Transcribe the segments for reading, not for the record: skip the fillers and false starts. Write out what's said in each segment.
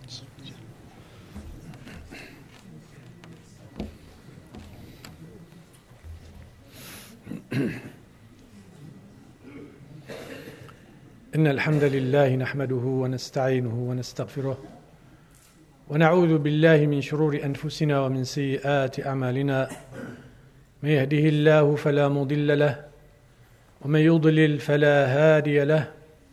إن الحمد لله نحمده ونستعينه ونستغفره ونعوذ بالله من شرور أنفسنا ومن سيئات أعمالنا. من يهده الله فلا مضل له ومن يضلل فلا هادي له،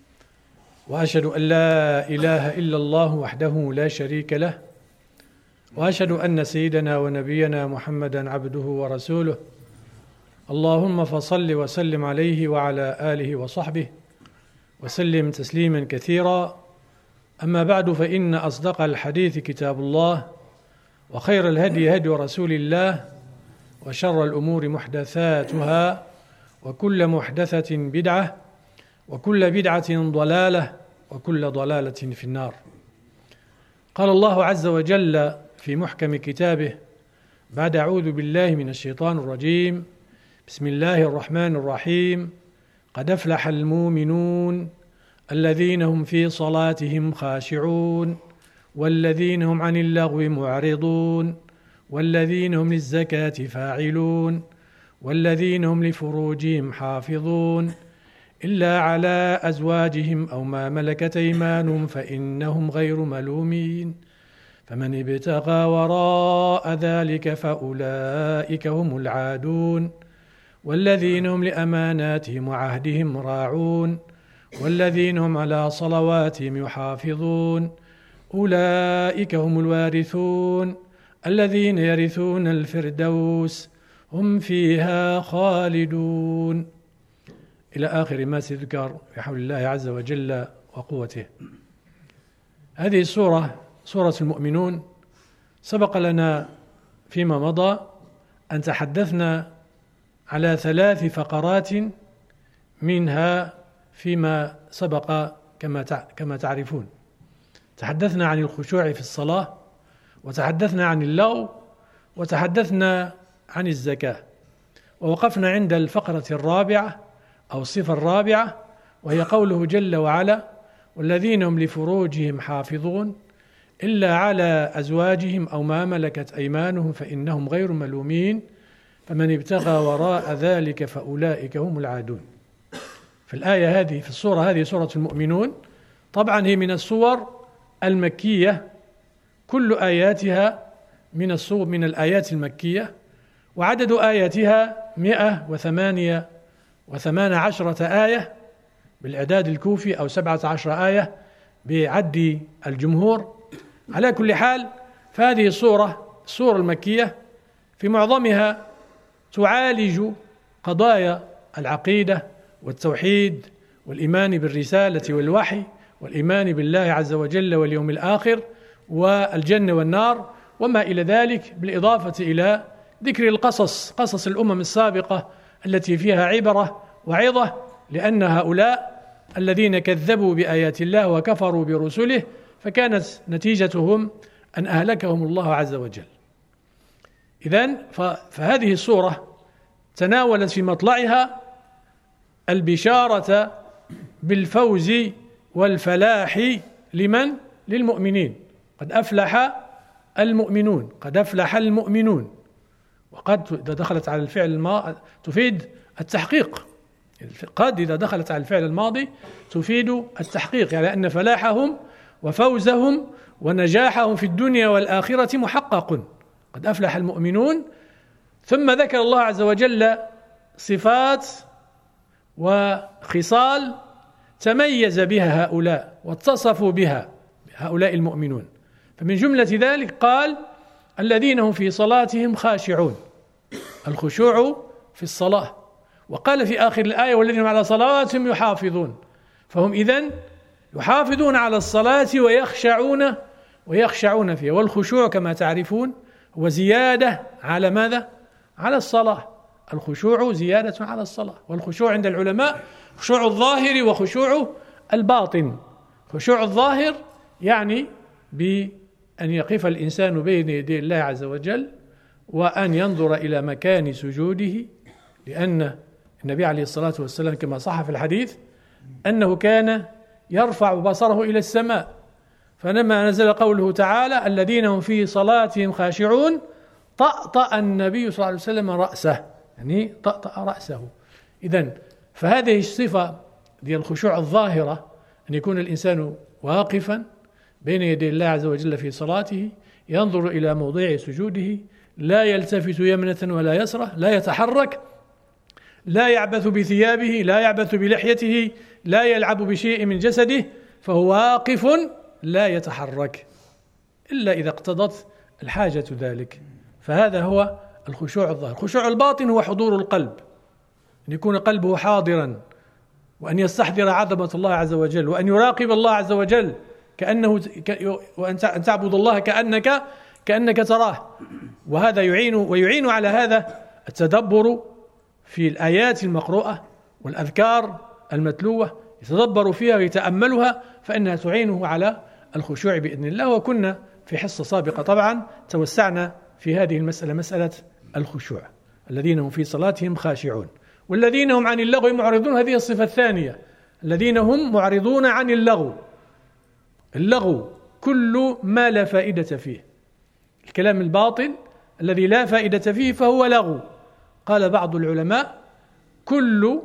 وأشهد أن لا إله إلا الله وحده لا شريك له، وأشهد أن سيدنا ونبينا محمدا عبده ورسوله. اللهم فصل وسلم عليه وعلى آله وصحبه وسلم تسليما كثيرا. أما بعد، فإن أصدق الحديث كتاب الله، وخير الهدي هدي رسول الله، وشر الأمور محدثاتها، وكل محدثة بدعة، وكل بدعة ضلالة، وكل ضلالة في النار. قال الله عز وجل في محكم كتابه بعد أعوذ بالله من الشيطان الرجيم: بسم الله الرحمن الرحيم: قد أفلح المؤمنون الذين هم في صلاتهم خاشعون والذين هم عن اللغو معرضون والذين هم للزكاة فاعلون والذين هم لفروجهم حافظون إلا على أزواجهم أو ما ملكت أيمانهم فإنهم غير ملومين، فمن ابتغى وراء ذلك فأولئك هم العادون، والذين هم لأماناتهم وعهدهم راعون والذين هم على صلواتهم يحافظون أولئك هم الوارثون الذين يرثون الفردوس هم فيها خالدون، إلى آخر ما سيذكر بحول الله عز وجل وقوته. هذه السورة سورة المؤمنون. سبق لنا فيما مضى أن تحدثنا على 3 فقرات منها فيما سبق كما تعرفون. تحدثنا عن الخشوع في الصلاة، وتحدثنا عن اللغو، وتحدثنا عن الزكاة، ووقفنا عند الفقرة الرابعة أو الصفة الرابعة، وهي قوله جل وعلا: والذين هم لفروجهم حافظون إلا على أزواجهم أو ما ملكت أيمانهم فإنهم غير ملومين، فمن ابتغى وراء ذلك فأولئك هم العادون. في الآية هذه، في السورة هذه، سورة المؤمنون، طبعا هي من السور المكية، كل آياتها من الآيات المكية، وعدد آياتها 118 آية بالإعداد الكوفي، أو 17 آية بعد الجمهور. على كل حال، فهذه السورة المكية في معظمها تعالج قضايا العقيدة والتوحيد والإيمان بالرسالة والوحي والإيمان بالله عز وجل واليوم الآخر والجنة والنار وما إلى ذلك، بالإضافة إلى ذكر قصص الأمم السابقة التي فيها عبرة وعظة، لأن هؤلاء الذين كذبوا بآيات الله وكفروا برسله فكانت نتيجتهم أن أهلكهم الله عز وجل. إذن فهذه السورة تناولت في مطلعها البشارة بالفوز والفلاح لمن؟ للمؤمنين. قد أفلح المؤمنون، قد أفلح المؤمنون. وقد إذا دخلت على الفعل الماضي تفيد التحقيق، قد إذا دخلت على الفعل الماضي تفيد التحقيق، يعني أن فلاحهم وفوزهم ونجاحهم في الدنيا والآخرة محقق. قد أفلح المؤمنون. ثم ذكر الله عز وجل صفات وخصال تميز بها هؤلاء واتصفوا بها هؤلاء المؤمنون. فمن جملة ذلك قال: الذين هم في صلاتهم خاشعون، الخشوع في الصلاة. وقال في آخر الآية: والذين هم على صلواتهم يحافظون. فهم إذن يحافظون على الصلاة ويخشعون فيها. والخشوع كما تعرفون هو زيادة على ماذا؟ على الصلاة. الخشوع زيادة على الصلاة. والخشوع عند العلماء خشوع الظاهر وخشوع الباطن. خشوع الظاهر يعني بأن يقف الإنسان بين يدي الله عز وجل وأن ينظر إلى مكان سجوده، لأن النبي عليه الصلاة والسلام كما صح في الحديث أنه كان يرفع بصره إلى السماء فلما نزل قوله تعالى الذين هم في صلاتهم خاشعون طأطأ النبي صلى الله عليه وسلم رأسه، يعني طأطأ رأسه. إذن فهذه الصفة دي الخشوع الظاهرة، أن يكون الإنسان واقفا بين يدي الله عز وجل في صلاته، ينظر إلى موضع سجوده، لا يلتفت يمنة ولا يسرة، لا يتحرك، لا يعبث بثيابه، لا يعبث بلحيته، لا يلعب بشيء من جسده، فهو واقف لا يتحرك إلا إذا اقتضت الحاجة ذلك. فهذا هو الخشوع الظاهر. الخشوع الباطن هو حضور القلب، أن يكون قلبه حاضرا، وأن يستحضر عظمة الله عز وجل، وأن يراقب الله عز وجل وأن تعبد الله كأنك تراه. وهذا يعين على هذا التدبر في الآيات المقروءة والأذكار المتلوة، يتدبر فيها ويتأملها، فإنها تعينه على الخشوع بإذن الله. وكنا في حصة سابقة طبعا توسعنا في هذه المسألة، مسألة الخشوع. الذين هم في صلاتهم خاشعون والذين هم عن اللغو معرضون، هذه الصفة الثانية، الذين هم معرضون عن اللغو. اللغو كل ما لا فائدة فيه، الكلام الباطل الذي لا فائدة فيه فهو لغو. قال بعض العلماء كل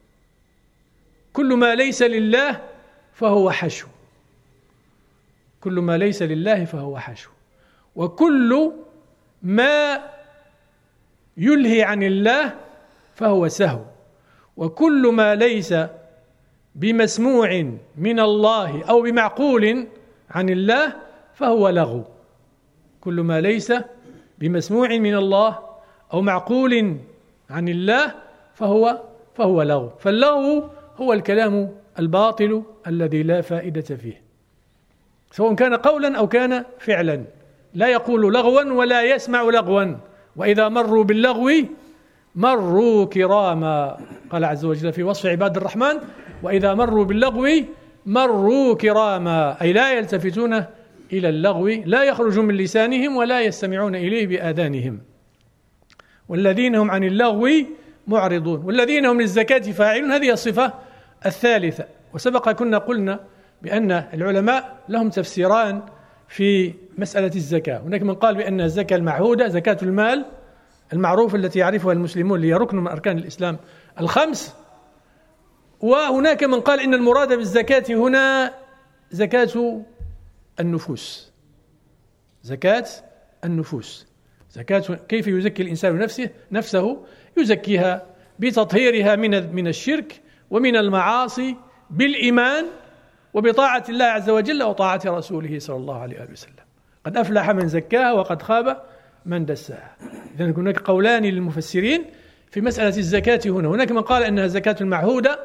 ما ليس لله فهو حشو، كل ما ليس لله فهو حشو، وكل ما يلهي عن الله فهو سهو، وكل ما ليس بمسموع من الله أو بمعقول عن الله فهو لغو. كل ما ليس بمسموع من الله أو معقول عن الله فهو لغو. فاللغو هو الكلام الباطل الذي لا فائدة فيه، سواء كان قولا أو كان فعلا، لا يقول لغوا ولا يسمع لغوا، وإذا مروا باللغو مروا كراما. قال عز وجل في وصف عباد الرحمن وإذا مروا باللغو مروا كراما، أي لا يلتفتون إلى اللغو، لا يخرج من لسانهم ولا يستمعون إليه بآذانهم. والذين هم عن اللغو معرضون والذين هم للزكاة فاعلون، هذه الصفة الثالثة. وسبق كنا قلنا بأن العلماء لهم تفسيران في مسألة الزكاة. هناك من قال بأن الزكاة المعهودة زكاة المال المعروف التي يعرفها المسلمون، اللي هي ركن من أركان الإسلام الخمس. وهناك من قال إن المراد بالزكاة هنا زكاة النفوس، زكاة النفوس، زكاة كيف يزكي الإنسان نفسه، يزكيها بتطهيرها من الشرك ومن المعاصي بالإيمان وبطاعة الله عز وجل وطاعة رسوله صلى الله عليه وسلم. قد أفلح من زكاها وقد خاب من دساها. إذن هناك قولان للمفسرين في مسألة الزكاة هناك من قال أنها زكاة المعهودة،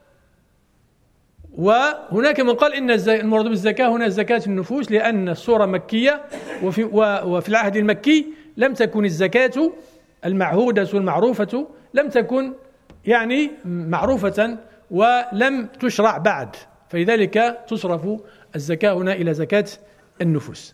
وهناك من قال إن المراد بالزكاة هنا زكاة النفوس، لأن السورة مكية، وفي العهد المكي لم تكن الزكاة المعهودة المعروفة لم تكن يعني معروفة ولم تشرع بعد، فلذلك تصرف الزكاة هنا إلى زكاة النفوس.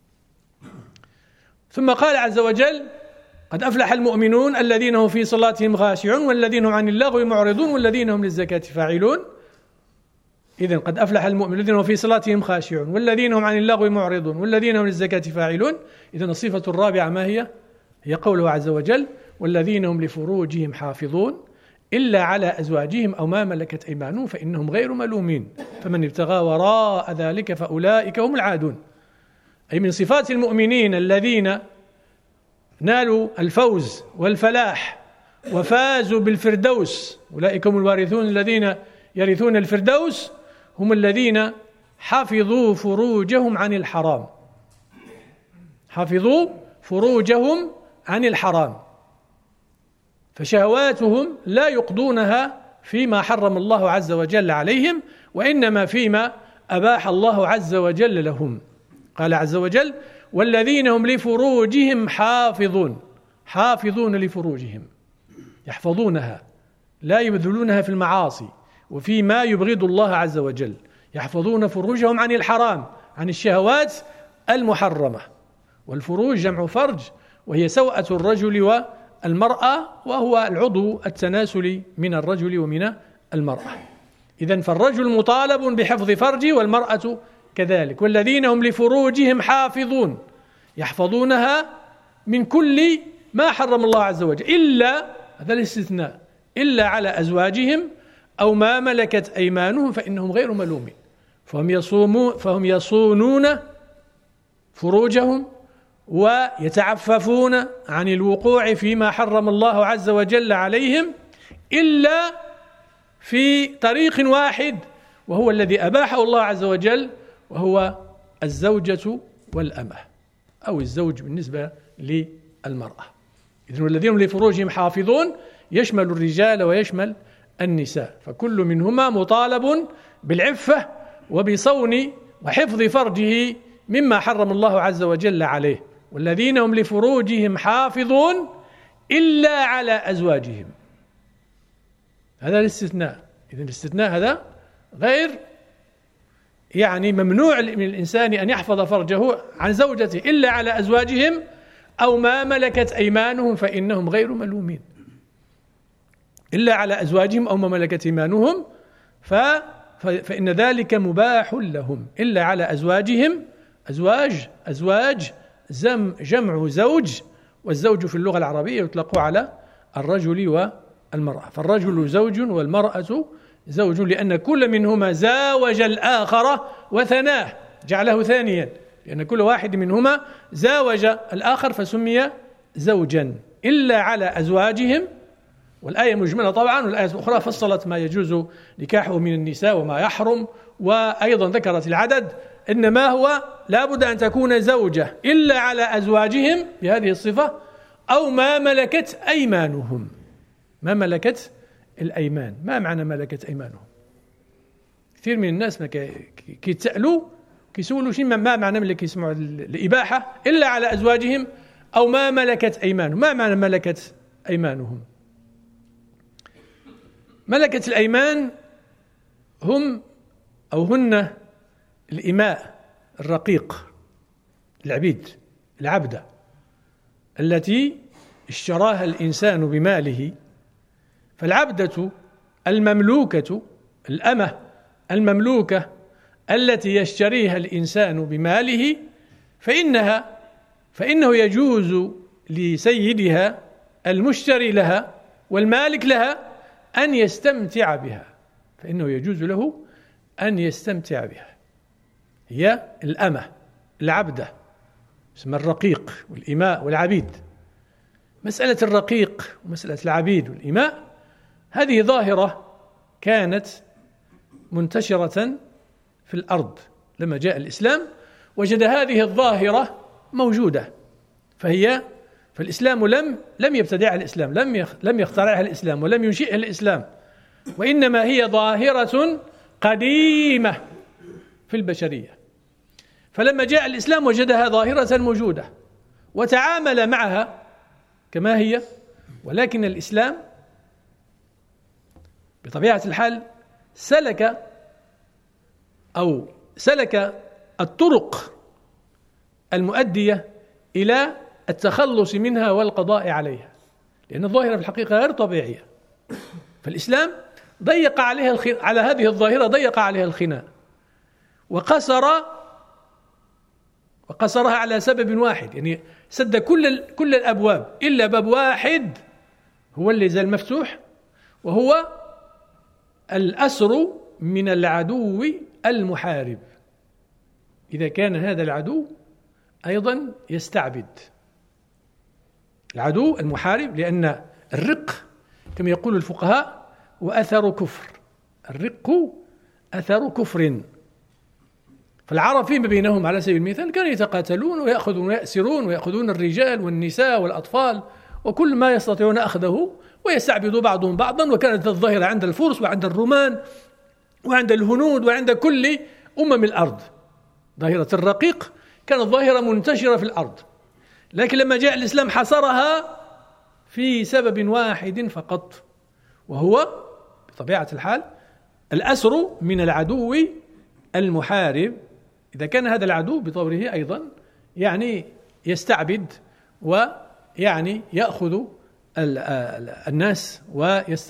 ثم قال عز وجل قد أفلح المؤمنون الذين هم في صلاتهم خاشعون والذين هم عن اللغو معرضون والذين هم للزكاة فاعلون. إذن قد أفلح المؤمنون الذين هم في صلاتهم خاشعون والذين هم عن اللغو معرضون والذين هم للزكاة فاعلون. إذن الصفة الرابعة ما هي؟ هي قوله عز وجل والذين هم لفروجهم حافظون إلا على أزواجهم أو ما ملكت أيمانهم فإنهم غير ملومين فمن ابتغى وراء ذلك فأولئك هم العادون. أي من صفات المؤمنين الذين نالوا الفوز والفلاح وفازوا بالفردوس، أولئك هم الوارثون الذين يرثون الفردوس، هم الذين حفظوا فروجهم عن الحرام، حفظوا فروجهم عن الحرام، فشهواتهم لا يقضونها فيما حرم الله عز وجل عليهم، وإنما فيما أباح الله عز وجل لهم. قال عز وجل والذين هم لفروجهم حافظون، حافظون لفروجهم، يحفظونها لا يبذلونها في المعاصي وفيما يبغض الله عز وجل، يحفظون فروجهم عن الحرام، عن الشهوات المحرمة. والفروج جمع فرج، وهي سوءة الرجل والمرأة، وهو العضو التناسلي من الرجل ومن المرأة. إذن فالرجل مطالب بحفظ فرجه، والمرأة كذلك. والذين هم لفروجهم حافظون، يحفظونها من كل ما حرم الله عز وجل، إلا، هذا الاستثناء، إلا على أزواجهم أو ما ملكت أيمانهم فإنهم غير ملومين. فهم يصونون فروجهم ويتعففون عن الوقوع فيما حرم الله عز وجل عليهم، إلا في طريق واحد وهو الذي أباحه الله عز وجل، وهو الزوجة والأمة، أو الزوج بالنسبة للمرأة. إذن والذين لفروجهم حافظون يشمل الرجال ويشمل النساء، فكل منهما مطالب بالعفة وبصون وحفظ فرجه مما حرم الله عز وجل عليه. والذين هم لفروجهم حافظون إلا على أزواجهم، هذا الاستثناء. إذن الاستثناء هذا غير ممنوع من الإنسان أن يحفظ فرجه عن زوجته إلا على أزواجهم أو ما ملكت أيمانهم فإنهم غير ملومين. إلا على أزواجهم أو ما ملكت أيمانهم فإن ذلك مباح لهم. إلا على أزواجهم، أزواج جمع زوج، والزوج في اللغة العربية يطلق على الرجل والمرأة، فالرجل زوج والمرأة زوج، لأن كل منهما زاوج الآخر وثناه، جعله ثانيا، لأن كل واحد منهما زاوج الآخر فسمي زوجا. إلا على أزواجهم، والآية مجملة طبعا، والآية الأخرى فصلت ما يجوز نكاحه من النساء وما يحرم، وأيضا ذكرت العدد، إنما هو لابد أن تكون زوجة إلا على أزواجهم بهذه الصفة، أو ما ملكت أيمانهم. ما ملكت الأيمان، ما معنى ملكت أيمانهم؟ كثير من الناس كيتسألوا كيسولوا شيء ما معنى ملك، يسمعوا الإباحة إلا على أزواجهم أو ما ملكت أيمانهم. ما معنى ملكت أيمانهم؟ ملكت الأيمان هم أو هن الإماء، الرقيق، العبيد، العبدة التي اشتراها الإنسان بماله. فالعبدة المملوكة، الأمة المملوكة التي يشتريها الإنسان بماله، فإنه يجوز لسيدها المشتري لها والمالك لها أن يستمتع بها، فإنه يجوز له أن يستمتع بها. هي الأمة، العبدة، اسمها الرقيق والإماء والعبيد. مسألة الرقيق ومسألة العبيد والإماء هذه ظاهرة كانت منتشرة في الأرض. لما جاء الإسلام وجد هذه الظاهرة موجودة، فالإسلام لم يبتدعها الإسلام، لم يخترعها الإسلام ولم ينشئها الإسلام، وإنما هي ظاهرة قديمة في البشرية. فلما جاء الإسلام وجدها ظاهرة موجودة وتعامل معها كما هي، ولكن الإسلام بطبيعة الحال سلك الطرق المؤدية إلى التخلص منها والقضاء عليها، لأن الظاهرة في الحقيقة غير طبيعية. فالإسلام ضيق عليها على هذه الظاهرة، ضيق عليها الخناق وقصرها على سبب واحد، يعني سد كل الأبواب إلا باب واحد هو اللي زال مفتوح، وهو الأسر من العدو المحارب، إذا كان هذا العدو أيضا يستعبد. العدو المحارب، لأن الرق كما يقول الفقهاء وأثر كفر، الرق أثر كفر. فالعرب فيما بينهم على سبيل المثال كانوا يتقاتلون ويأخذون ويأسرون ويأخذون الرجال والنساء والأطفال وكل ما يستطيعون أخذه، ويستعبد بعضهم بعضا. وكانت الظاهرة عند الفرس وعند الرومان وعند الهنود وعند كل الأرض. ظاهرة الرقيق كانت ظاهرة منتشرة في الأرض، لكن لما جاء الإسلام حصرها في سبب واحد فقط، وهو بطبيعة الحال الأسر من العدو المحارب، إذا كان هذا العدو بطوره أيضا يستعبد يأخذ الناس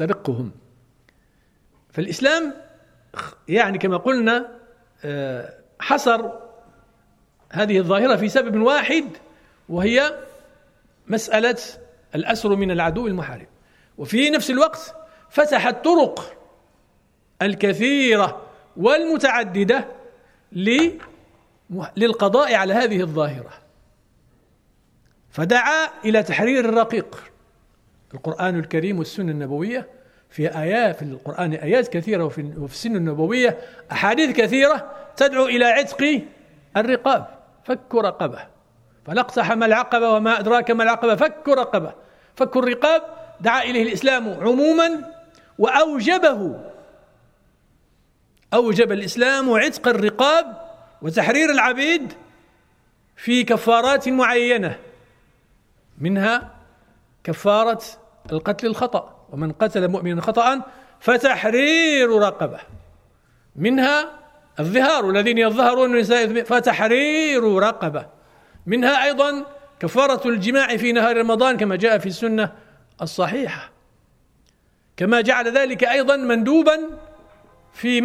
ويسترقهم. فالإسلام كما قلنا حصر هذه الظاهرة في سبب واحد، وهي مسألة الأسر من العدو المحارب، وفي نفس الوقت فتح الطرق الكثيرة والمتعددة للقضاء على هذه الظاهرة، فدعا إلى تحرير الرقيق. القرآن الكريم والسنة النبوية في آيات في القرآن آيات كثيرة، وفي السنة النبوية أحاديث كثيرة تدعو إلى عتق الرقاب، فك رقبة، فلا اقتحم العقبة وما أدراك ما العقبة، فك رقبة. فك الرقاب دعا إليه الإسلام عموما، أوجب الإسلام عتق الرقاب وتحرير العبيد في كفارات معينة، منها كفارة القتل الخطأ، ومن قتل مؤمنا خطأ فتحرير رقبة، منها الظهار الذين يظهرون من النساء فتحرير رقبة، منها أيضا كفارة الجماع في نهار رمضان كما جاء في السنة الصحيحة، كما جعل ذلك أيضا مندوبا في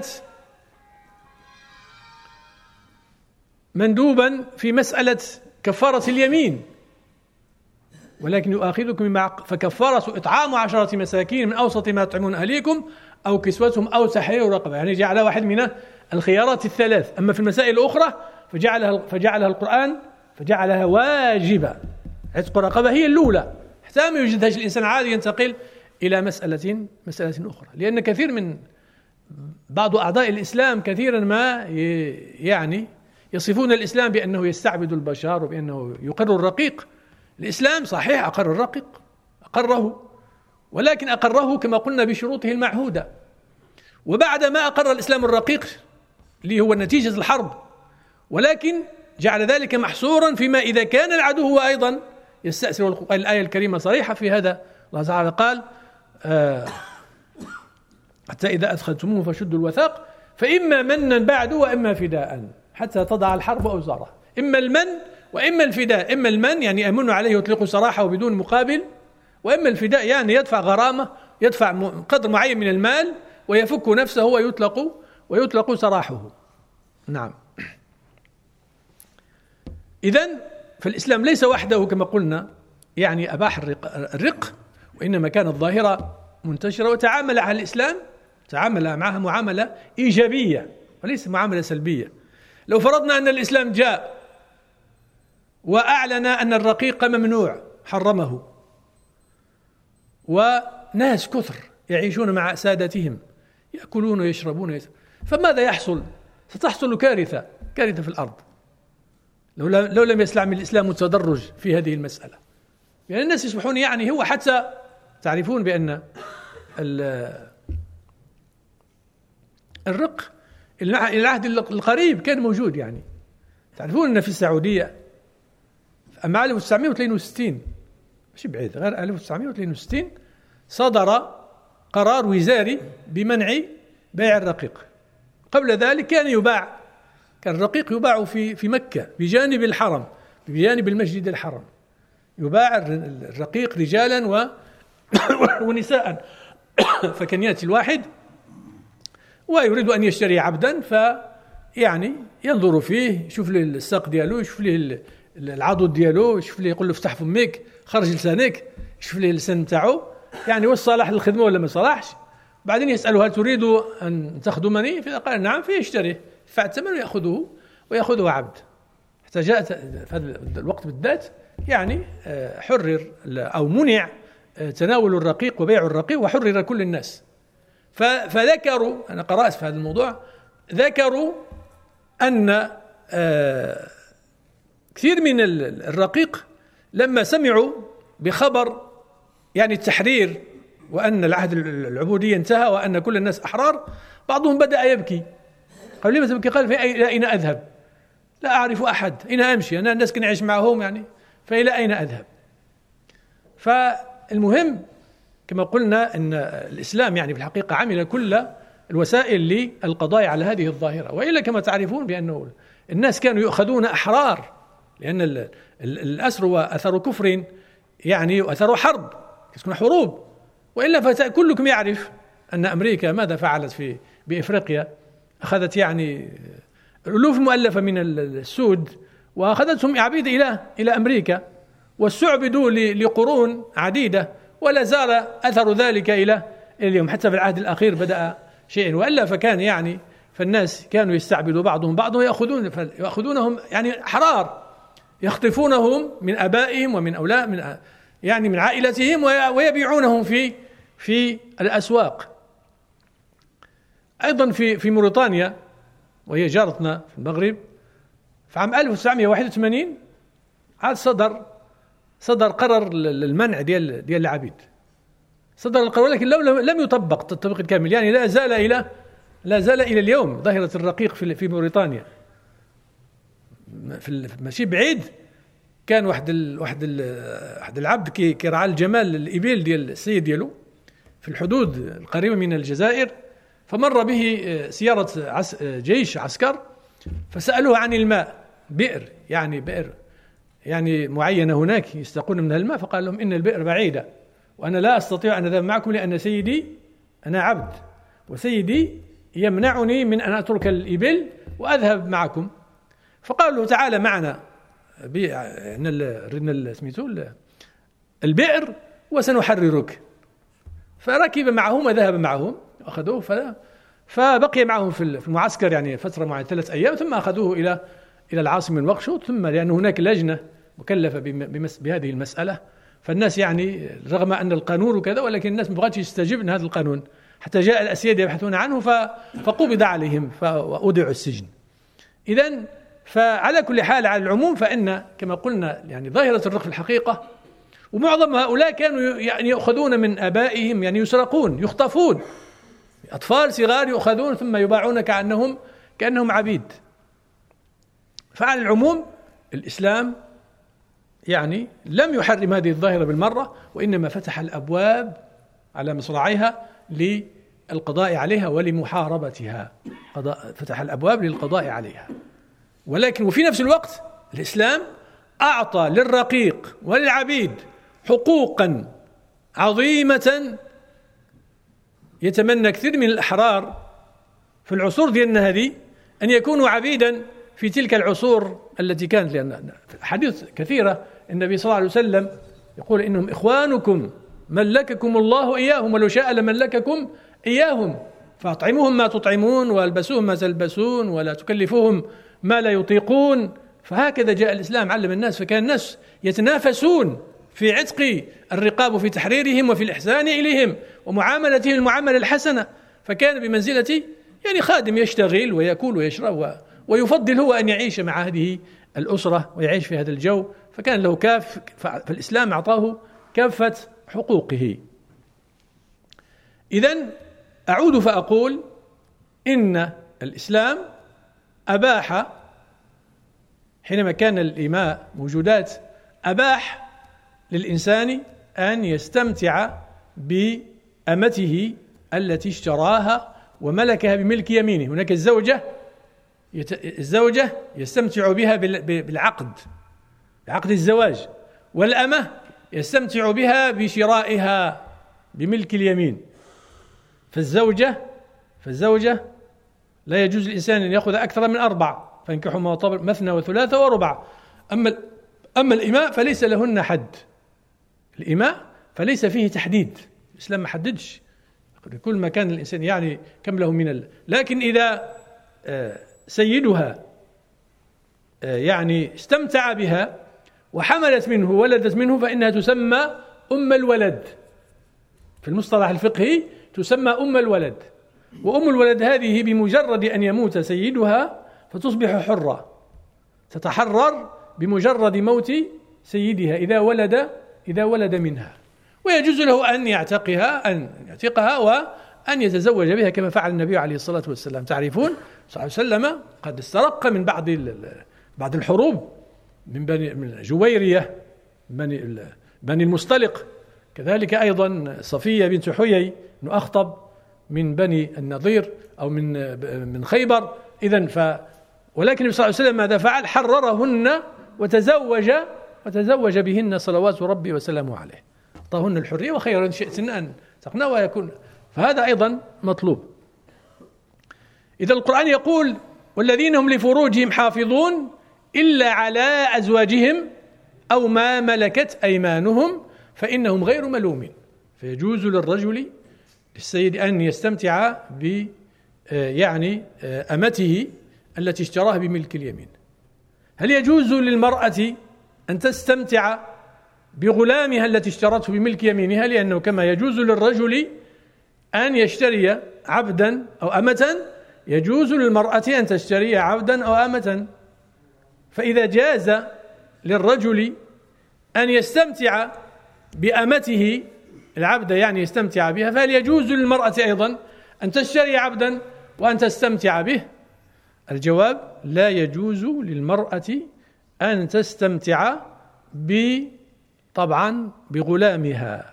مسألة كفارة اليمين، ولكن يؤاخذكم بما فكفارة إطعام 10 مساكين من أوسط ما تطعمون أهليكم أو كسوتهم أو تحرير رقبة، يعني جعل واحد من الخيارات الثلاث. أما في المسائل الأخرى فجعلها القرآن فجعلها واجبة. عتق رقبة هي الأولى، حتى ما يوجدهاش الإنسان عادي ينتقل إلى مسألة أخرى، لأن كثير من بعض أعضاء الإسلام كثيرا ما يعني يصفون الإسلام بأنه يستعبد البشر وبأنه يقر الرقيق. الإسلام صحيح أقر الرقيق، أقره، ولكن أقره كما قلنا بشروطه المعهودة. وبعد ما أقر الإسلام الرقيق اللي هو نتيجة الحرب، ولكن جعل ذلك محصورا فيما إذا كان العدو هو أيضا يستأثر. الآية الكريمة صريحة في هذا، الله تعالى قال حتى إذا أدخلتموه فشدوا الوثاق فإما منا بعد وإما فداء حتى تضع الحرب أوزارها. إما المن وإما الفداء. إما المن يعني يأمن عليه ويطلق سراحه بدون مقابل، وإما الفداء يعني يدفع غرامة، يدفع قدر معين من المال ويفك نفسه ويطلق سراحه. نعم. إذن فالإسلام ليس وحده كما قلنا يعني أباح الرق، وإنما كانت ظاهرة منتشرة، وتعامل على الإسلام تعامل معها معاملة إيجابية وليس معاملة سلبية. لو فرضنا أن الإسلام جاء وأعلن أن الرقيق ممنوع، حرمه، وناس كثر يعيشون مع سادتهم يأكلون ويشربون، فماذا يحصل؟ ستحصل كارثة في الأرض لو لم يسلم الإسلام التدرج في هذه المسألة. يعني الناس يصبحون يعني هو حتى تعرفون بأن الرق العهد القريب كان موجود. يعني تعرفون أن في السعودية أما 1962 مش بعيد غير 1962 صدر قرار وزاري بمنع بيع الرقيق. قبل ذلك كان الرقيق يباع في مكة بجانب الحرم، بجانب المسجد الحرام، يباع الرقيق رجالا ونساء. فكان يأتي الواحد ويريد أن يشتري عبدا، فيعني ينظر فيه، يشوف له الساق ديالو، يشوف له العضد ديالو، يشوف له، يقول له افتح فمك، خرج لسانك، يشوف له اللسان نتاعو، يعني واش صالح للخدمة ولا ما صالحش. بعدين يسأله هل تريد أن تخدمني؟ فإذا قال نعم فيشتريه، يدفع الثمن ويأخذه عبد. حتى جاءت في هذا الوقت بالذات يعني حرر أو منع تناول الرقيق وبيع الرقيق، وحرر كل الناس. فذكروا، أنا قرأت في هذا الموضوع، ذكروا أن كثير من الرقيق لما سمعوا بخبر يعني التحرير وأن العهد العبودية انتهى وأن كل الناس أحرار، بعضهم بدأ يبكي. قال لما تبكي؟ قال إلى أين أذهب؟ لا أعرف أحد، أين أمشي؟ أنا الناس كن أعيش معهم يعني، فإلى أين أذهب؟ فالمهم كما قلنا أن الإسلام يعني في الحقيقة عمل كل الوسائل للقضاء على هذه الظاهرة. وإلا كما تعرفون بأنه الناس كانوا يؤخذون أحرار، لأن الأسر وأثر كفر يعني وأثر حرب، تكون حروب. وإلا كلكم يعرف أن أمريكا ماذا فعلت بإفريقيا، أخذت يعني الألوف المؤلفة من السود، وأخذتهم عبيد إلى أمريكا، واستعبدوا لقرون عديدة، ولا زال أثر ذلك إلى اليوم، حتى في العهد الأخير بدأ شيء، وإلا فكان يعني فالناس كانوا يستعبدوا بعضهم بعضا ويأخذونهم يعني أحرار، يخطفونهم من أبائهم ومن أولاد من عائلتهم ويبيعونهم في الأسواق. أيضا في موريتانيا، وهي جارتنا في المغرب، في عام 1981 عاد صدر قرار المنع ديال العبيد، صدر القرار، ولكن لم يطبق التطبيق الكامل، يعني لا زال إلى اليوم ظاهرة الرقيق في موريتانيا. ماشي بعيد كان واحد العبد كيرعى الجمال الإبل ديال السيد ديالو في الحدود القريبة من الجزائر، فمر به سيارة جيش عسكر، فسألوه عن الماء، بئر يعني معينة هناك يستقون منها الماء، فقال لهم إن البئر بعيدة وأنا لا أستطيع أن أذهب معكم، لأن سيدي أنا عبد وسيدي يمنعني من أن أترك الإبل وأذهب معكم. فقال له تعالى معنا البئر وسنحررك. فركب معهم وذهب معهم، أخذوه فبقي معهم في المعسكر يعني فترة معينة 3 أيام، ثم أخذوه إلى العاصمة نواكشوط، ثم لأن هناك لجنة مكلفة بهذه المسألة، فالناس يعني رغم أن القانون وكذا، ولكن الناس ما بغاتش تستجيب لهذا القانون، حتى جاء الأسياد يبحثون عنه فقبض عليهم فأودعوا السجن. إذن فعلى كل حال، على العموم، فإن كما قلنا يعني ظاهرة الرق في الحقيقة، ومعظم هؤلاء كانوا يعني يأخذون من آبائهم، يعني يسرقون، يخطفون، أطفال صغار يؤخذون ثم يباعون كأنهم عبيد. فعلى العموم الإسلام يعني لم يحرم هذه الظاهرة بالمرة، وإنما فتح الأبواب على مصراعيها للقضاء عليها ولمحاربتها، فتح الأبواب للقضاء عليها. ولكن وفي نفس الوقت الإسلام أعطى للرقيق وللعبيد حقوقا عظيمة يتمنى كثير من الأحرار في العصور ديالنا هذه أن يكونوا عبيدا في تلك العصور التي كانت، لأن حديث كثيرة النبي صلى الله عليه وسلم يقول إنهم إخوانكم ملككم الله إياهم ولو شاء لملككم إياهم، فأطعموهم ما تطعمون والبسوهم ما تلبسون ولا تكلفوهم ما لا يطيقون. فهكذا جاء الإسلام علم الناس، فكان الناس يتنافسون في عتق الرقاب وفي تحريرهم وفي الإحسان إليهم ومعاملتهم المعاملة الحسنة، فكان بمنزلة يعني خادم يشتغل ويأكل ويشرب، ويفضل هو أن يعيش مع هذه الأسرة ويعيش في هذا الجو، فكان له فالإسلام أعطاه كافة حقوقه. إذن أعود فأقول إن الإسلام أباح حينما كان الإماء موجودات، أباح للإنسان أن يستمتع بأمته التي اشتراها وملكها بملك يمينه. هناك الزوجة يستمتع بها بعقد الزواج، والأمة يستمتع بها بشرائها بملك اليمين. فالزوجة لا يجوز للإنسان أن يأخذ أكثر من 4، فانكحوا ما طاب مثنى وثلاث ورباع. أما الإماء فليس لهن حد، الإماء فليس فيه تحديد، الإسلام ما حددش كل ما كان الإنسان يعني كم له لكن إذا سيدها يعني استمتع بها وحملت منه ولدت منه فإنها تسمى أم الولد، في المصطلح الفقهي تسمى أم الولد. وأم الولد هذه بمجرد أن يموت سيدها فتصبح حرة، تتحرر بمجرد موت سيدها إذا ولد منها، ويجوز له أن يعتقها وأن يتزوج بها كما فعل النبي عليه الصلاة والسلام. تعرفون صلى الله عليه وسلم قد استرق من بعض الحروب من جويرية بني المصطلق، كذلك أيضا صفية بنت حيي بن أخطب من بني النضير أو من خيبر. ولكن النبي صلى الله عليه وسلم ماذا فعل؟ حررهن وتزوج بهن صلوات ربي وسلامه عليه، أعطاهن الحرية، وخيرا شئتن أن تقنى ويكون، فهذا أيضا مطلوب. إذا القرآن يقول والذين هم لفروجهم حافظون إلا على أزواجهم أو ما ملكت أيمانهم فإنهم غير ملومين. فيجوز للرجل للسيد أن يستمتع ب يعني أمته التي اشتراها بملك اليمين. هل يجوز للمرأة أن تستمتع بغلامها التي اشترته بملك يمينها؟ لأنه كما يجوز للرجل أن يشتري عبدا أو أمة يجوز للمرأة أن تشتري عبدا أو أمة. فإذا جاز للرجل أن يستمتع بأمته العبد يعني يستمتع بها، فهل يجوز للمرأة أيضا أن تشتري عبدا وأن تستمتع به؟ الجواب: لا يجوز للمرأة أن تستمتع طبعا بغلامها،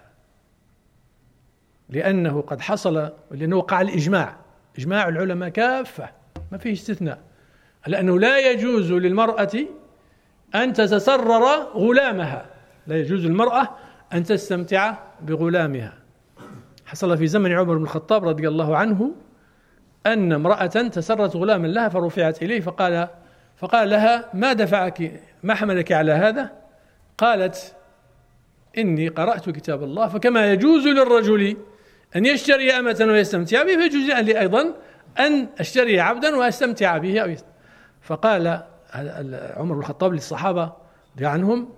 لأنه قد حصل، لأنه وقع الإجماع، إجماع العلماء كافة ما فيه استثناء، لأنه لا يجوز للمرأة أن تتسرر غلامها، لا يجوز للمرأة أن تستمتع بغلامها. حصل في زمن عمر بن الخطاب رضي الله عنه أن امرأة تسرت غلاما لها فرفعت إليه فقال لها: ما دفعك، ما حملك على هذا؟ قالت: إني قرأت كتاب الله، فكما يجوز للرجل أن يشتري أمة ويستمتع به فيجوز لي أيضا أن أشتري عبدا وأستمتع به. فقال عمر بن الخطاب للصحابة عنهم: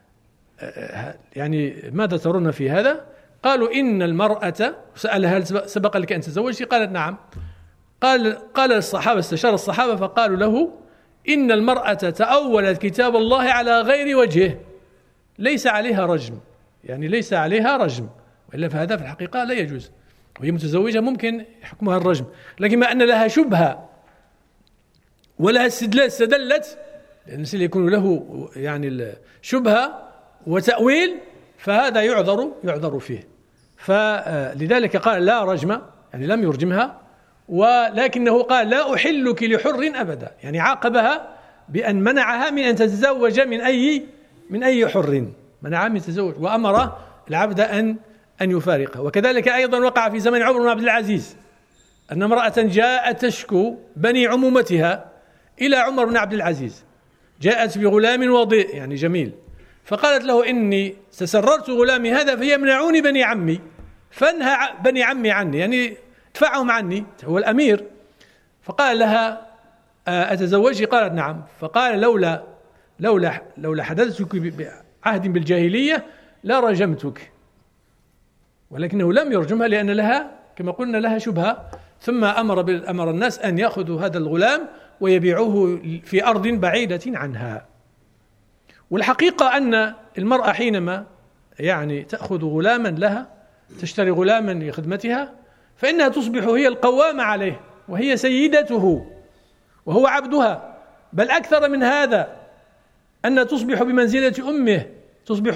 يعني ماذا ترون في هذا؟ قالوا: إن المرأة، سألها: هل سبق لك أن تزوجت؟ قالت: نعم. قال الصحابة، استشار الصحابة فقالوا له: إن المرأة تأولت كتاب الله على غير وجهه، ليس عليها رجم، يعني ليس عليها رجم، وإلا فهذا في الحقيقة لا يجوز، وهي متزوجة ممكن حكمها الرجم، لكن ما أن لها شبهة ولها استدلال استدلت، لأن الإنسان يكون له يعني شبهة وتأويل، فهذا يعذر فيه. فلذلك قال: لا رجم، يعني لم يرجمها، ولكنه قال: لا أحلك لحر أبدا، يعني عاقبها بأن منعها من أن تتزوج من أي حر، منعها من التزوج، وأمر العبد أن يفارقه. وكذلك أيضا وقع في زمن عمر بن عبد العزيز أن امرأة جاءت تشكو بني عمومتها إلى عمر بن عبد العزيز، جاءت بغلام وضيء يعني جميل، فقالت له: إني تسررت غلامي هذا فيمنعوني بني عمي، فانهى بني عمي عني، يعني ادفعهم عني، هو الأمير. فقال لها: أتزوجي؟ قالت: نعم. فقال: لولا حدثتك بعهد بالجاهلية لا رجمتك، ولكنه لم يرجمها لأن لها كما قلنا لها شبهة. ثم أمر الناس أن يأخذوا هذا الغلام ويبيعوه في أرض بعيدة عنها. والحقيقة أن المرأة حينما يعني تأخذ غلاما لها، تشتري غلاما لخدمتها، فإنها تصبح هي القوامة عليه، وهي سيدته وهو عبدها، بل أكثر من هذا، أن تصبح بمنزلة أمه، تصبح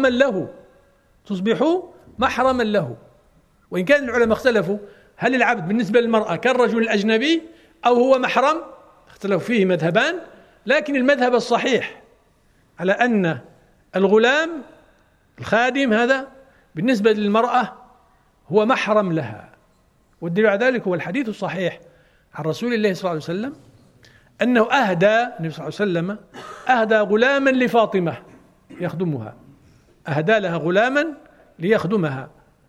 محرما له. وإن كان العلماء اختلفوا هل العبد بالنسبة للمرأة كالرجل الأجنبي أو هو محرم، اختلفوا فيه مذهبان، لكن المذهب الصحيح على أن الغلام الخادم هذا بالنسبة للمرأة هو محرم لها. والدليل على ذلك هو الحديث الصحيح عن رسول الله صلى الله عليه وسلم أنه النبي صلى الله عليه وسلم أهدى غلاما لفاطمة يخدمها، أهدى لها غلاما ليخدمها،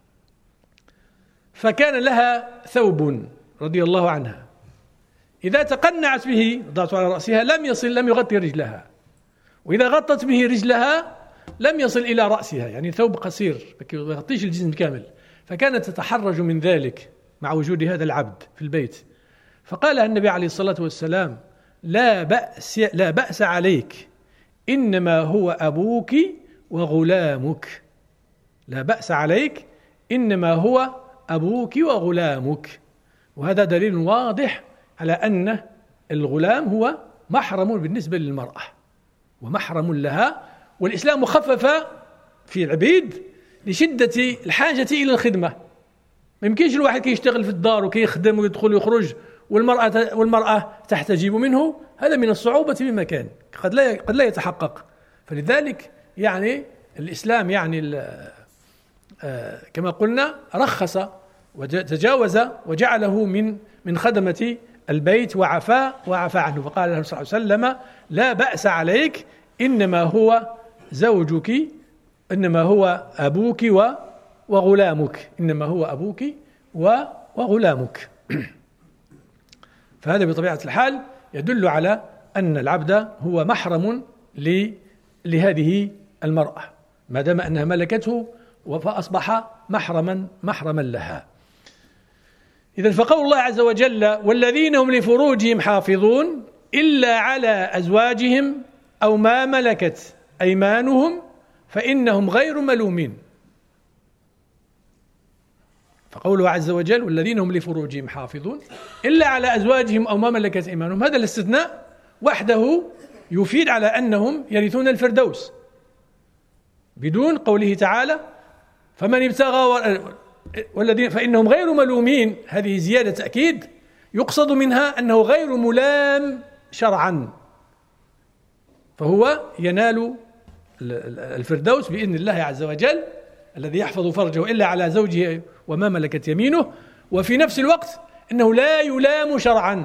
فكان لها ثوب رضي الله عنها إذا تقنعت به وضعته على رأسها لم يغطي رجلها، وإذا غطت به رجلها لم يصل إلى رأسها، يعني ثوب قصير ما يغطيش الجسم كامل، فكانت تتحرج من ذلك مع وجود هذا العبد في البيت. فقال النبي عليه الصلاة والسلام: لا بأس عليك، إنما هو أبوك وغلامك. لا بأس عليك، إنما هو أبوك وغلامك. وهذا دليل واضح على أن الغلام هو محرم بالنسبة للمرأة ومحرم لها، والإسلام خفف في العبيد لشدة الحاجة إلى الخدمة. ما يمكنش الواحد كي يشتغل في الدار وكي يخدم ويدخل ويخرج والمرأة تحتجب منه، هذا من الصعوبة بمكان قد لا يتحقق. فلذلك يعني الإسلام يعني كما قلنا رخص وتجاوز وجعله من خدمة البيت وعفى عنه، فقال له صلى الله عليه وسلم: لا بأس عليك، إنما هو زوجك، إنما هو أبوك وغلامك، إنما هو أبوك وغلامك. فهذا بطبيعة الحال يدل على أن العبد هو محرم لهذه المرأة ما دام أنها ملكته، فأصبح محرما لها. إذن فقول الله عز وجل: والذين هم لفروجهم حافظون إلا على أزواجهم أو ما ملكت أيمانهم فإنهم غير ملومين. فقوله عز وجل: والذين هم لفروجهم حافظون إلا على أزواجهم أو ما ملكت أيمانهم، هذا الاستثناء وحده يفيد على أنهم يرثون الفردوس، بدون قوله تعالى: فمن ابتغى والذين فإنهم غير ملومين. هذه زيادة تأكيد يقصد منها أنه غير ملام شرعا، فهو ينال الفردوس بإذن الله عز وجل، الذي يحفظ فرجه إلا على زوجه وما ملكت يمينه. وفي نفس الوقت أنه لا يلام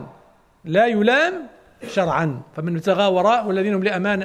شرعا. فمن ابتغى وراء والذين هم لأمان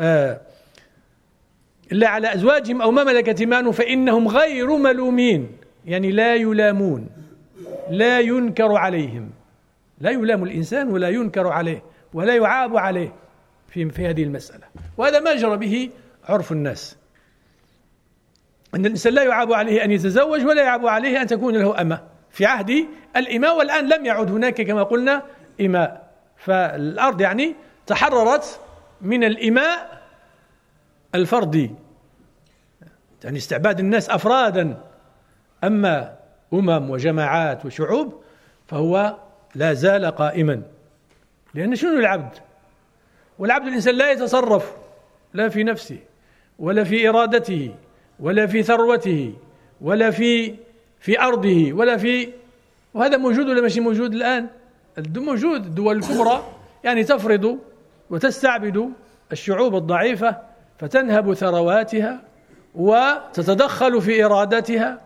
إلا على أزواجهم أو ما ملكت يمينهم فإنهم غير ملومين، يعني لا يلامون، لا ينكر عليهم، لا يلام الإنسان ولا ينكر عليه ولا يعاب عليه في هذه المسألة. وهذا ما جرى به عرف الناس، أن الإنسان لا يعاب عليه أن يتزوج ولا يعاب عليه أن تكون له أمة في عهد الإماء، والآن لم يعد هناك كما قلنا إماء، فالأرض يعني تحررت من الإماء الفردي، يعني استعباد الناس أفرادا. أما وجماعات وشعوب فهو لا زال قائما، لأن شنو العبد؟ والعبد الإنسان لا يتصرف لا في نفسه ولا في إرادته ولا في ثروته ولا في أرضه وهذا موجود ولا ماشي موجود الآن؟ موجود. الدول الكبرى يعني تفرض وتستعبد الشعوب الضعيفة، فتنهب ثرواتها وتتدخل في إرادتها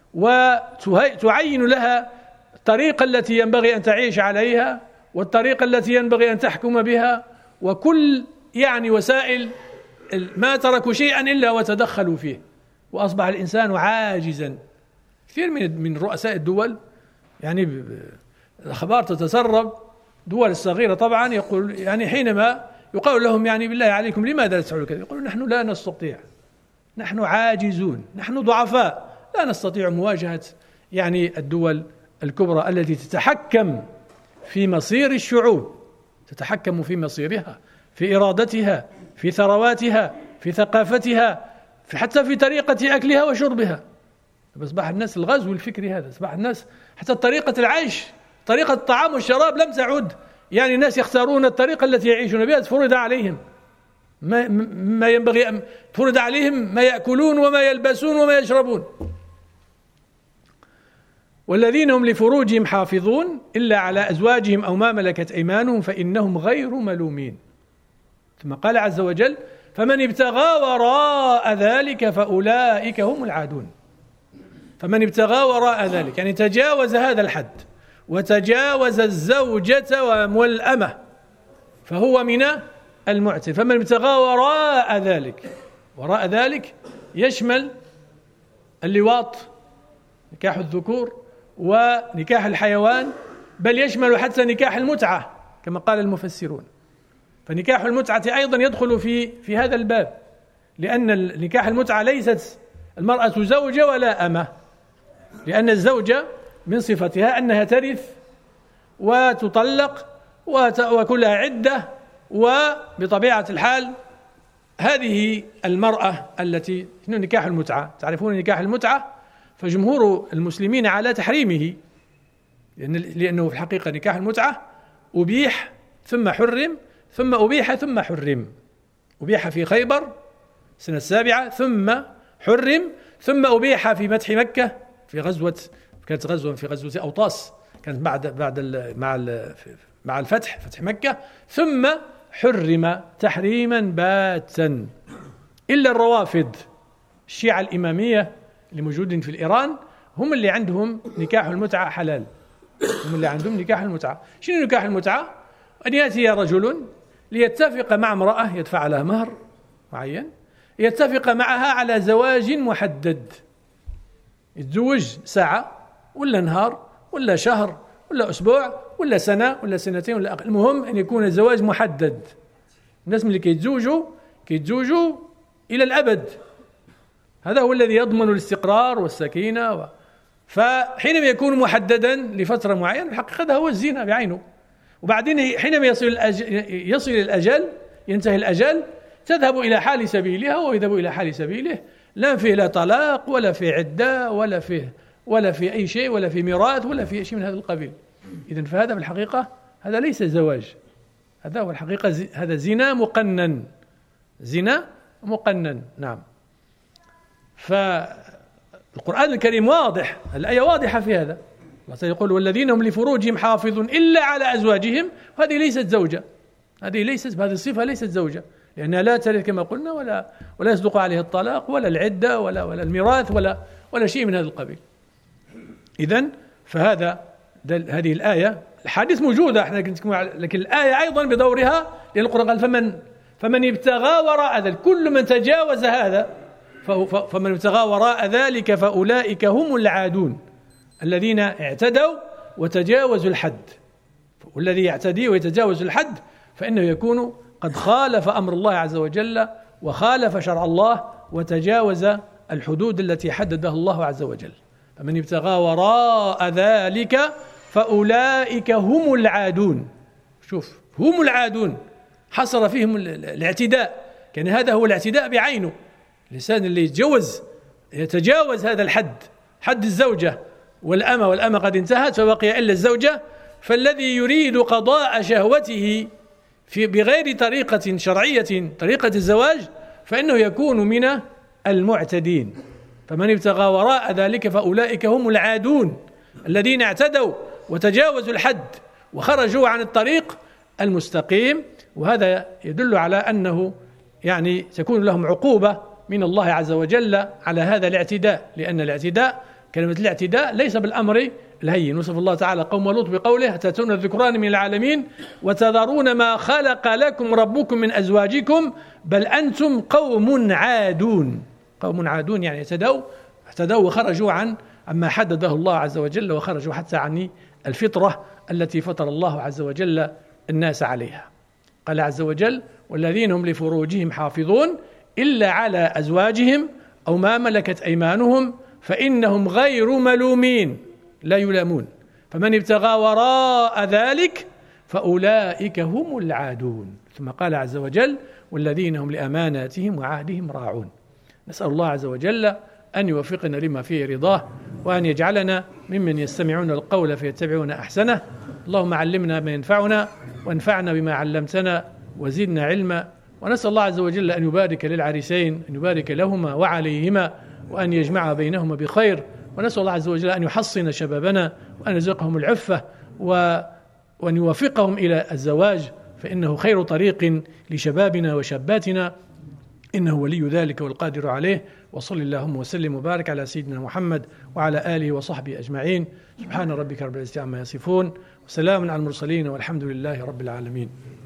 وتعين لها الطريقة التي ينبغي أن تعيش عليها والطريقة التي ينبغي أن تحكم بها، وكل يعني وسائل ما تركوا شيئا إلا وتدخلوا فيه، وأصبح الإنسان عاجزا. كثير من رؤساء الدول يعني الأخبار تتسرب، دول الصغيرة طبعا، يقول يعني حينما يقال لهم يعني بالله عليكم لماذا تفعلوا كذا، يقولون نحن لا نستطيع، نحن عاجزون، نحن ضعفاء، لا نستطيع مواجهة يعني الدول الكبرى التي تتحكم في مصير الشعوب، تتحكم في مصيرها، في إرادتها، في ثرواتها، في ثقافتها، حتى في طريقة أكلها وشربها. أصبح الناس الغزو الفكري هذا، أصبح الناس حتى طريقة العيش، طريقة الطعام والشراب لم تعد، يعني الناس يختارون الطريقة التي يعيشون بها، فرض عليهم ما ينبغي أن فرض عليهم، ما يأكلون وما يلبسون وما يشربون. والذين هم لفروجهم حافظون إلا على أزواجهم أو ما ملكت أيمانهم فإنهم غير ملومين. ثم قال عز وجل: فمن ابتغى وراء ذلك فأولئك هم العادون. فمن ابتغى وراء ذلك يعني تجاوز هذا الحد وتجاوز الزوجة والأمة فهو من المعتد. فمن ابتغى وراء ذلك يشمل اللواط، نكاح الذكور ونكاح الحيوان، بل يشمل حتى نكاح المتعة كما قال المفسرون. فنكاح المتعة أيضا يدخل في هذا الباب، لأن نكاح المتعة ليست المرأة زوجة ولا أمة، لأن الزوجة من صفتها أنها ترث وتطلق وكلها عدة، وبطبيعة الحال هذه المرأة التي نكاح المتعة، تعرفون نكاح المتعة، فجمهور المسلمين على تحريمه، لأنه في الحقيقة نكاح المتعة أبيح ثم حرم ثم أبيح ثم حرم. أبيح في خيبر سنة 7 ثم حرم ثم أبيح في فتح مكة في غزوة أوطاس، كانت مع الفتح مكة، ثم حرم تحريما باتا. إلا الروافض الشيعة الإمامية اللي موجودين في الإيران هم اللي عندهم نكاح المتعة حلال، هم اللي عندهم نكاح المتعة. شنو نكاح المتعة؟ أن يأتي رجل ليتفق مع امرأة يدفع لها مهر معين، يتفق معها على زواج محدد، يتزوج ساعة ولا نهار ولا شهر ولا أسبوع ولا سنة ولا سنتين ولا أقل، المهم أن يكون الزواج محدد. الناس اللي كيتزوجوا إلى الأبد، هذا هو الذي يضمن الاستقرار والسكينة. فحينما يكون محددا لفترة معينة الحقيقة هذا هو الزنا بعينه. وبعدين حينما يصل الأجل، ينتهي الأجل، تذهب إلى حال سبيلها ويذهب إلى حال سبيله، لا فيه لا طلاق ولا في عدة ولا في أي شيء ولا في ميراث ولا في شيء من هذا القبيل. إذن فهذا في الحقيقة هذا ليس زواج، هذا هو الحقيقة هذا زنا مقنن، زنا مقنن. نعم. فالقرآن الكريم واضح، الآية واضحة في هذا. الله يقول والذين هم لفروجهم حافظون إلا على أزواجهم، وهذه ليست زوجة، هذه الصفة ليست زوجة، لأنها لا ترث كما قلنا ولا يصدق عليها الطلاق ولا العدة ولا الميراث ولا شيء من هذا القبيل. إذن فهذه الآية، الحديث موجودة احنا لكن الآية أيضا بدورها، لأن القرآن قال فمن ابتغى وراء ذلك، كل من تجاوز هذا فمن ابتغى وراء ذلك فأولئك هم العادون الذين اعتدوا وتجاوزوا الحد. والذي يعتدي ويتجاوز الحد فإنه يكون قد خالف أمر الله عز وجل وخالف شرع الله وتجاوز الحدود التي حددها الله عز وجل. فمن ابتغى وراء ذلك فأولئك هم العادون. شوف، هم العادون، حصر فيهم الاعتداء، كان هذا هو الاعتداء بعينه. الإنسان اللي يتجاوز هذا الحد، حد الزوجة والأمة قد انتهت فبقي إلا الزوجة، فالذي يريد قضاء شهوته بغير طريقة شرعية، طريقة الزواج، فإنه يكون من المعتدين. فمن ابتغى وراء ذلك فأولئك هم العادون الذين اعتدوا وتجاوزوا الحد وخرجوا عن الطريق المستقيم. وهذا يدل على أنه يعني تكون لهم عقوبة من الله عز وجل على هذا الاعتداء، لأن الاعتداء، كلمة الاعتداء ليس بالأمر الهين. وصف الله تعالى قوم لوط بقوله تأتون الذكران من العالمين وتذرون ما خلق لكم ربكم من أزواجكم بل أنتم قوم عادون. قوم عادون يعني اعتدوا وخرجوا عما حدده الله عز وجل، وخرجوا حتى عن الفطرة التي فطر الله عز وجل الناس عليها. قال عز وجل والذين هم لفروجهم حافظون إلا على أزواجهم أو ما ملكت أيمانهم فإنهم غير ملومين، لا يلامون. فمن ابتغى وراء ذلك فأولئك هم العادون. ثم قال عز وجل والذين هم لأماناتهم وعهدهم راعون. نسأل الله عز وجل أن يوفقنا لما فيه رضاه، وأن يجعلنا ممن يستمعون القول فيتبعون أحسنه. اللهم علمنا ما ينفعنا وانفعنا بما علمتنا وزدنا علما. ونسأل الله عز وجل أن يبارك للعريسين، أن يبارك لهما وعليهما، وأن يجمع بينهما بخير. ونسأل الله عز وجل أن يحصن شبابنا وأن يرزقهم العفة وأن يوفقهم إلى الزواج، فإنه خير طريق لشبابنا وشاباتنا، إنه ولي ذلك والقادر عليه. وصل اللهم وسلم وبارك على سيدنا محمد وعلى آله وصحبه أجمعين. سبحان ربك رب العزة عما يصفون وسلام على المرسلين والحمد لله رب العالمين.